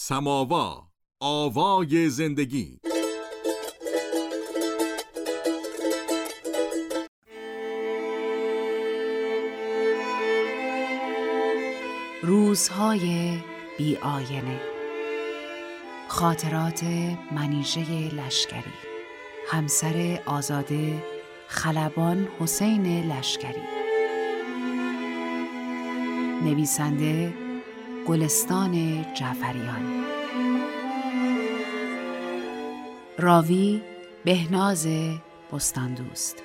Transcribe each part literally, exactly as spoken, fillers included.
سماوا، آوای زندگی. روزهای بی آینه. خاطرات منیژه لشکری، همسر آزاده خلبان حسین لشکری. نویسنده گلستان جعفریان. راوی بهناز بستاندوست.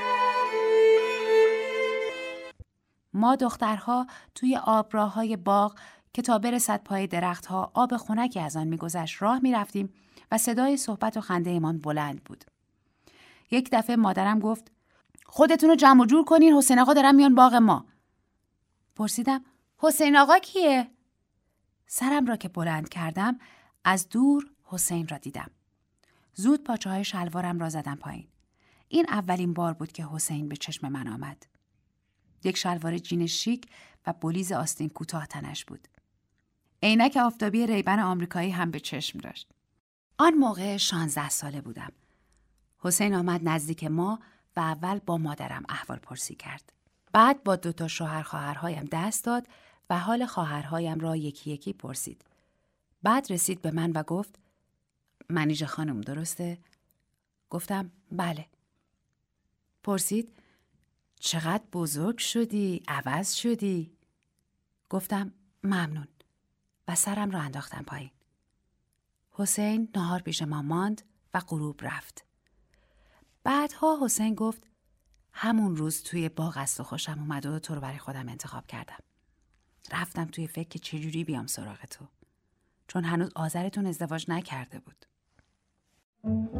ما دخترها توی آبراه‌های باغ که تا برسد پای درختها آب خنکی از آن می‌گذشت راه می‌رفتیم و صدای صحبت و خنده‌مان بلند بود. یک دفعه مادرم گفت: خودتون رو جمع و جور کنین، حسین آقا دارن میان باغ ما. پرسیدم: حسین آقا کیه؟ سرم را که بلند کردم از دور حسین را دیدم. زود پاچه‌های شلوارم را زدم پایین. این اولین بار بود که حسین به چشم من آمد. یک شلوار جین شیک و بلیز آستین کوتاه تنش بود. عینک آفتابی ریبن آمریکایی هم به چشم داشت. آن موقع شانزده ساله بودم. حسین آمد نزدیک ما و اول با مادرم احوال پرسی کرد. بعد با دو تا شوهر خواهرهایم دست داد و حال خواهرهایم را یکی یکی پرسید. بعد رسید به من و گفت: منیژه خانم درسته؟ گفتم بله. پرسید: چقدر بزرگ شدی؟ عوض شدی؟ گفتم ممنون و سرم را انداختم پایین. حسین نهار پیش ما ماند و غروب رفت. بعدها حسین گفت: همون روز توی باغ است و خوشم اومد و تو رو برای خودم انتخاب کردم. رفتم توی فکر که چجوری بیام سراغ تو، چون هنوز آذرتون ازدواج نکرده بود.